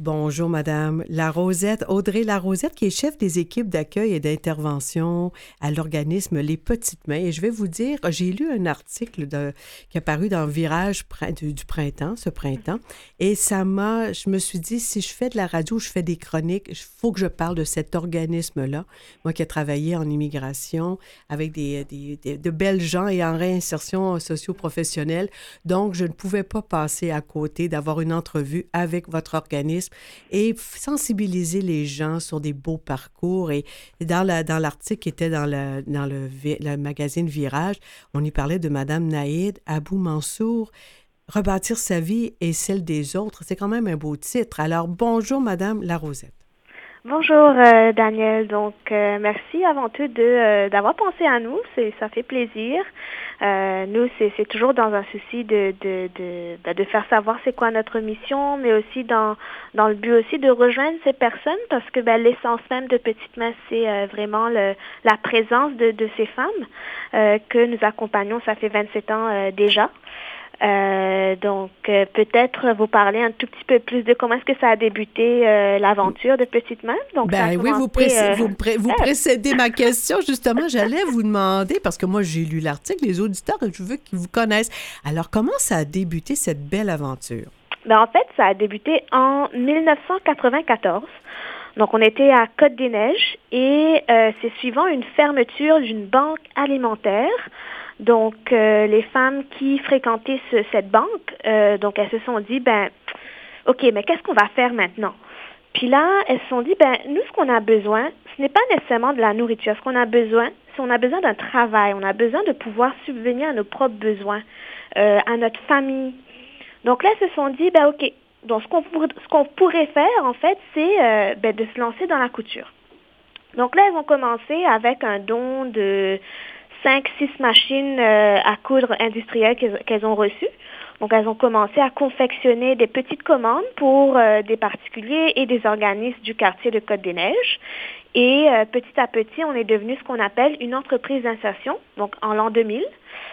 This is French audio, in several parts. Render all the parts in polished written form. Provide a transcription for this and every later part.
Bonjour, Madame Larosette. Audrey Larosette, qui est chef des équipes d'accueil et d'intervention à l'organisme Les Petites Mains. Et je vais vous dire, j'ai lu un article qui a paru dans Virage du printemps, ce printemps, et je me suis dit, si je fais de la radio, je fais des chroniques, il faut que je parle de cet organisme-là. Moi qui ai travaillé en immigration avec de belles gens et en réinsertion socio-professionnelle. Donc, je ne pouvais pas passer à côté d'avoir une entrevue avec votre organisme et sensibiliser les gens sur des beaux parcours. Et dans l'article qui était dans le magazine Virage, on y parlait de Mme Naïd Abou Mansour, Rebâtir sa vie et celle des autres. C'est quand même un beau titre. Alors, bonjour, Mme Larosette. Bonjour, Daniel. Donc, merci avant tout d'avoir pensé à nous. Ça fait plaisir. Nous, c'est toujours dans un souci de faire savoir c'est quoi notre mission, mais aussi dans le but aussi de rejoindre ces personnes parce que l'essence même de Petites Mains, c'est vraiment la présence de ces femmes que nous accompagnons. Ça fait 27 ans déjà. Donc, peut-être vous parler un tout petit peu plus de comment est-ce que ça a débuté l'aventure de Petites Mains. Donc, ça a oui, commencé, vous précédez ma question. Justement, j'allais vous demander, parce que moi, j'ai lu l'article, les auditeurs, je veux qu'ils vous connaissent. Alors, comment ça a débuté cette belle aventure? En fait, ça a débuté en 1994. Donc, on était à Côte-des-Neiges et c'est suivant une fermeture d'une banque alimentaire. Donc, les femmes qui fréquentaient cette banque, donc elles se sont dit, OK, mais qu'est-ce qu'on va faire maintenant? Puis là, elles se sont dit, nous, ce qu'on a besoin, ce n'est pas nécessairement de la nourriture. Ce qu'on a besoin, c'est on a besoin d'un travail. On a besoin de pouvoir subvenir à nos propres besoins, à notre famille. Donc là, elles se sont dit, OK. Donc, ce qu'on pourrait faire, en fait, c'est de se lancer dans la couture. Donc là, elles ont commencé avec un don de 5-6 machines à coudre industrielles qu'elles ont reçues. Donc, elles ont commencé à confectionner des petites commandes pour des particuliers et des organismes du quartier de Côte-des-Neiges. Et petit à petit, on est devenu ce qu'on appelle une entreprise d'insertion, donc en l'an 2000.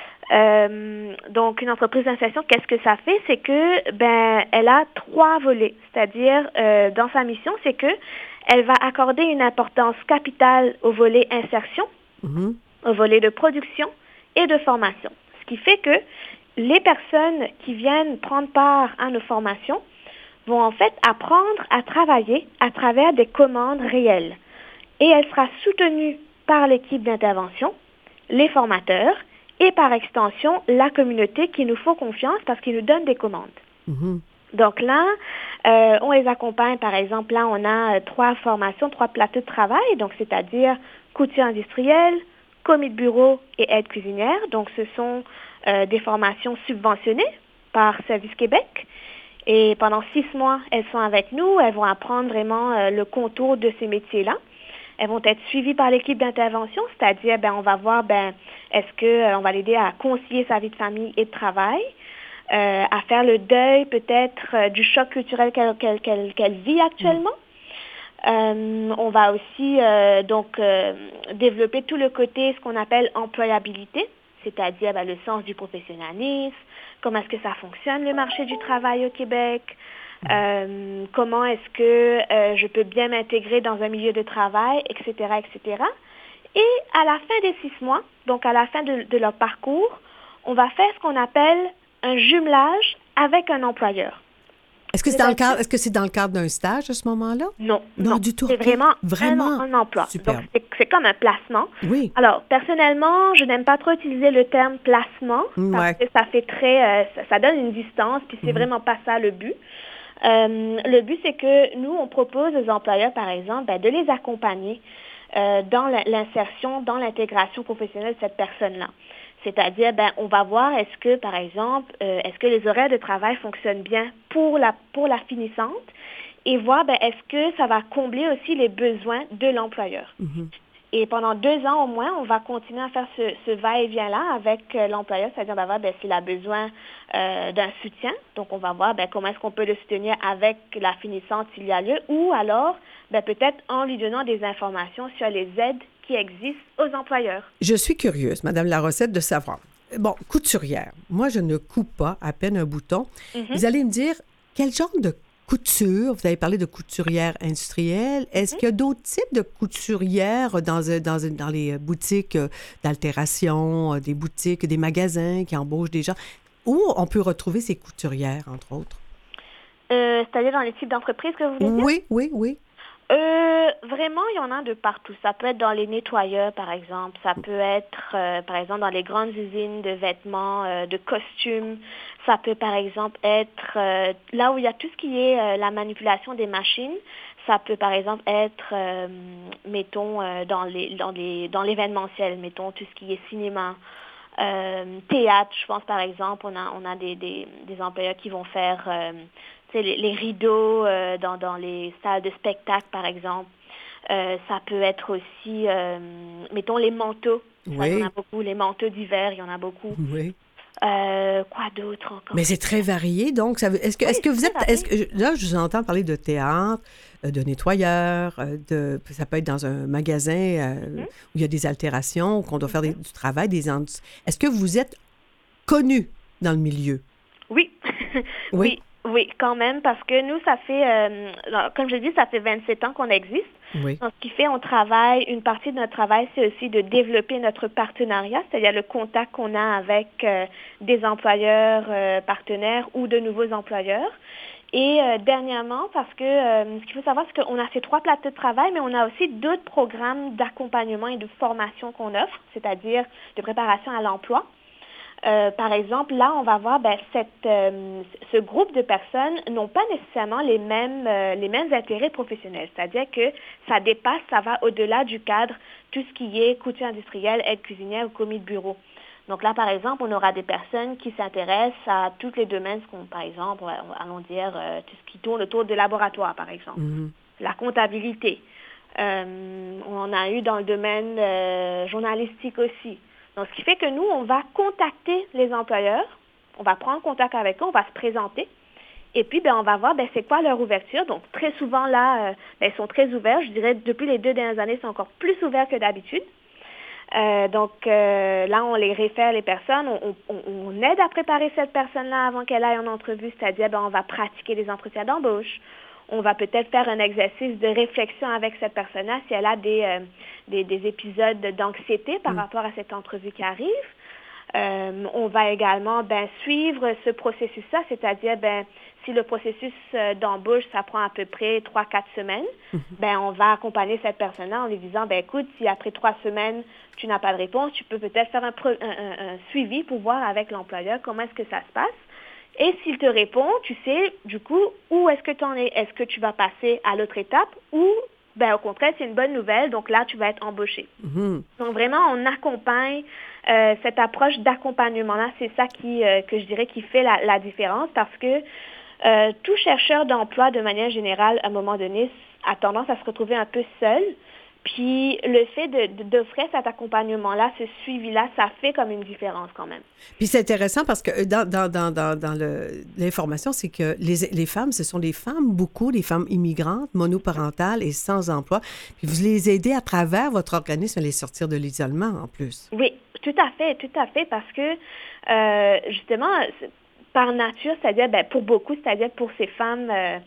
Donc, une entreprise d'insertion, qu'est-ce que ça fait? C'est que, elle a 3 volets. C'est-à-dire, dans sa mission, c'est que elle va accorder une importance capitale au volet insertion, au volet de production et de formation. Ce qui fait que les personnes qui viennent prendre part à nos formations vont en fait apprendre à travailler à travers des commandes réelles. Et elle sera soutenue par l'équipe d'intervention, les formateurs et par extension la communauté qui nous fait confiance parce qu'ils nous donnent des commandes. Donc là, on les accompagne, par exemple, là on a 3 formations, 3 plateaux de travail, donc c'est-à-dire couture industrielle, commis de bureau et aide cuisinière. Donc, ce sont des formations subventionnées par Service Québec. Et pendant 6 mois, elles sont avec nous. Elles vont apprendre vraiment le contour de ces métiers-là. Elles vont être suivies par l'équipe d'intervention, c'est-à-dire, on va voir, est-ce qu'on va l'aider à concilier sa vie de famille et de travail, à faire le deuil peut-être du choc culturel qu'elle vit actuellement. On va aussi développer tout le côté, ce qu'on appelle employabilité, c'est-à-dire le sens du professionnalisme, comment est-ce que ça fonctionne le marché du travail au Québec, comment est-ce que je peux bien m'intégrer dans un milieu de travail, etc., etc. Et à la fin des 6 mois, donc à la fin de leur parcours, on va faire ce qu'on appelle un jumelage avec un employeur. Est-ce que c'est dans le cadre d'un stage à ce moment-là? Non, du tout. C'est vraiment un emploi. Super. Donc, c'est comme un placement. Oui. Alors, personnellement, je n'aime pas trop utiliser le terme placement parce que ça fait ça donne une distance, puis c'est vraiment pas ça le but. Le but, c'est que nous, on propose aux employeurs, par exemple, de les accompagner dans l'insertion, dans l'intégration professionnelle de cette personne-là. C'est-à-dire, on va voir est-ce que, par exemple, est-ce que les horaires de travail fonctionnent bien pour la finissante et voir est-ce que ça va combler aussi les besoins de l'employeur. Et pendant 2 ans au moins, on va continuer à faire ce va-et-vient-là avec l'employeur, c'est-à-dire on va voir s'il a besoin d'un soutien. Donc, on va voir comment est-ce qu'on peut le soutenir avec la finissante s'il y a lieu ou alors peut-être en lui donnant des informations sur les aides qui existent aux employeurs. Je suis curieuse, Madame Larosette, de savoir. Bon, couturière, moi, je ne coupe pas à peine un bouton. Vous allez me dire, quel genre de couture. Vous avez parlé de couturière industrielle. Est-ce qu'il y a d'autres types de couturières dans les boutiques d'altération, des boutiques, des magasins qui embauchent des gens? Où on peut retrouver ces couturières, entre autres? C'est-à-dire dans les types d'entreprises que vous voulez dire? Oui, oui, oui. Vraiment, il y en a de partout. Ça peut être dans les nettoyeurs, par exemple. Ça peut être, par exemple, dans les grandes usines de vêtements, de costumes. Ça peut, par exemple, être là où il y a tout ce qui est la manipulation des machines. Ça peut, par exemple, être, mettons, dans l'événementiel, mettons, tout ce qui est cinéma. Théâtre, je pense, par exemple, on a des employeurs qui vont faire les rideaux dans les salles de spectacle, par exemple. Ça peut être aussi, mettons, les manteaux. Oui. Ça, il y en a beaucoup. Les manteaux d'hiver, il y en a beaucoup. Oui. Quoi d'autre encore? Mais c'est très varié, donc est-ce que vous êtes... Là, je vous entends parler de théâtre, de nettoyeur, ça peut être dans un magasin où il y a des altérations, qu'on doit faire du travail. Est-ce que vous êtes connu dans le milieu? Oui. Oui. Oui, quand même, parce que nous, ça fait, comme je dis, ça fait 27 ans qu'on existe. Oui. Donc, ce qui fait, une partie de notre travail, c'est aussi de développer notre partenariat, c'est-à-dire le contact qu'on a avec des employeurs partenaires ou de nouveaux employeurs. Et dernièrement, parce que ce qu'il faut savoir, c'est qu'on a ces 3 plateaux de travail, mais on a aussi d'autres programmes d'accompagnement et de formation qu'on offre, c'est-à-dire de préparation à l'emploi. Par exemple, là, on va voir ce groupe de personnes n'ont pas nécessairement les mêmes intérêts professionnels. C'est-à-dire que ça dépasse, ça va au-delà du cadre, tout ce qui est couture industrielle, aide cuisinière ou commis de bureau. Donc là, par exemple, on aura des personnes qui s'intéressent à tous les domaines, par exemple, allons dire, tout ce qui tourne autour de laboratoire, par exemple, la comptabilité. On a eu dans le domaine journalistique aussi. Donc, ce qui fait que nous, on va contacter les employeurs, on va prendre contact avec eux, on va se présenter, et puis, on va voir, c'est quoi leur ouverture. Donc, très souvent, là, ils sont très ouverts. Je dirais, depuis les 2 dernières années, c'est encore plus ouvert que d'habitude. Donc, là, on les réfère les personnes, on aide à préparer cette personne-là avant qu'elle aille en entrevue, c'est-à-dire, on va pratiquer des entretiens d'embauche. On va peut-être faire un exercice de réflexion avec cette personne-là si elle a des épisodes d'anxiété par rapport à cette entrevue qui arrive. On va également suivre ce processus-là, c'est-à-dire si le processus d'embauche, ça prend à peu près 3-4 semaines, on va accompagner cette personne-là en lui disant, écoute, si après 3 semaines, tu n'as pas de réponse, tu peux peut-être faire un suivi pour voir avec l'employeur comment est-ce que ça se passe. Et s'il te répond, tu sais, du coup, où est-ce que tu en es? Est-ce que tu vas passer à l'autre étape ou, au contraire, c'est une bonne nouvelle, donc là, tu vas être embauché. Donc, vraiment, on accompagne cette approche d'accompagnement-là. C'est ça que je dirais qui fait la différence parce que tout chercheur d'emploi, de manière générale, à un moment donné, a tendance à se retrouver un peu seul. Puis le fait d'offrir cet accompagnement-là, ce suivi-là, ça fait comme une différence quand même. Puis c'est intéressant parce que dans l'information, c'est que les femmes, ce sont des femmes, beaucoup, des femmes immigrantes, monoparentales et sans emploi. Puis vous les aidez à travers votre organisme à les sortir de l'isolement en plus. Oui, tout à fait, parce que justement, par nature, c'est-à-dire pour beaucoup, c'est-à-dire pour ces femmes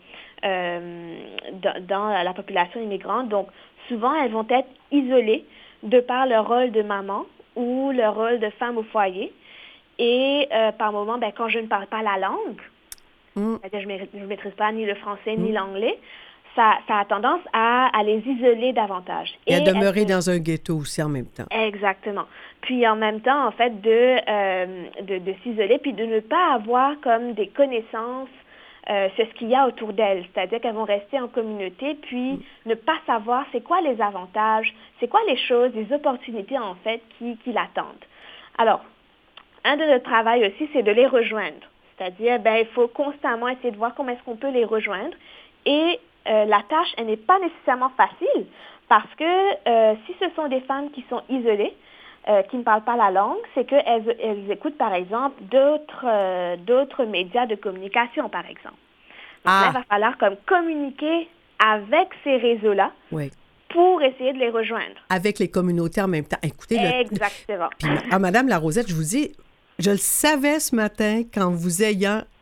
dans la population immigrante, donc souvent, elles vont être isolées de par leur rôle de maman ou leur rôle de femme au foyer. Et par moment, quand je ne parle pas la langue, c'est-à-dire je ne maîtrise pas ni le français ni l'anglais, ça a tendance à les isoler davantage. Et à demeurer dans un ghetto aussi en même temps. Exactement. Puis en même temps, en fait, de s'isoler puis de ne pas avoir comme des connaissances c'est ce qu'il y a autour d'elles, c'est-à-dire qu'elles vont rester en communauté, puis ne pas savoir c'est quoi les avantages, c'est quoi les choses, les opportunités en fait qui l'attendent. Alors, un de notre travail aussi, c'est de les rejoindre, c'est-à-dire il faut constamment essayer de voir comment est-ce qu'on peut les rejoindre et la tâche, elle n'est pas nécessairement facile parce que si ce sont des femmes qui sont isolées, qui ne parlent pas la langue, c'est qu'elles écoutent, par exemple, d'autres médias de communication, par exemple. Donc là, il va falloir comme communiquer avec ces réseaux-là pour essayer de les rejoindre. Avec les communautés en même temps. Écoutez, exactement. Puis, Madame Larosette, je vous dis, je le savais ce matin qu'en vous ayant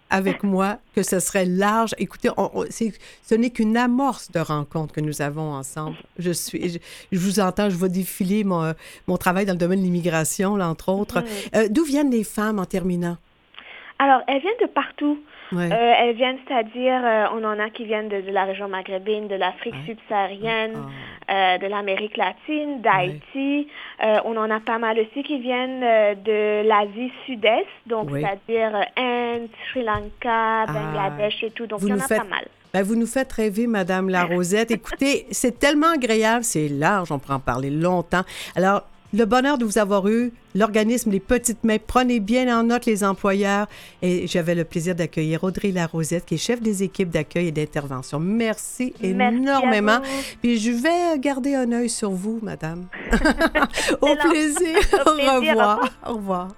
avec moi que ce serait large. Écoutez, ce n'est qu'une amorce de rencontre que nous avons ensemble. Je vous entends, je vois défiler mon travail dans le domaine de l'immigration, là, entre autres. D'où viennent les femmes en terminant? Alors, elles viennent de partout. Ouais. Elles viennent, c'est-à-dire, on en a qui viennent de la région maghrébine, de l'Afrique subsaharienne, de l'Amérique latine, d'Haïti. On en a pas mal aussi qui viennent de l'Asie sud-est, donc c'est-à-dire Inde, Sri Lanka, Bangladesh et tout. Donc, il y en a pas mal. Ben, vous nous faites rêver, Madame Larosette. Écoutez, c'est tellement agréable, c'est large, on pourrait en parler longtemps. Alors, le bonheur de vous avoir eu, l'organisme Les Petites Mains. Prenez bien en note les employeurs. Et j'avais le plaisir d'accueillir Audrey Larosette, qui est chef des équipes d'accueil et d'intervention. Merci énormément. Puis je vais garder un œil sur vous, madame. Au plaisir. Au revoir. Au revoir.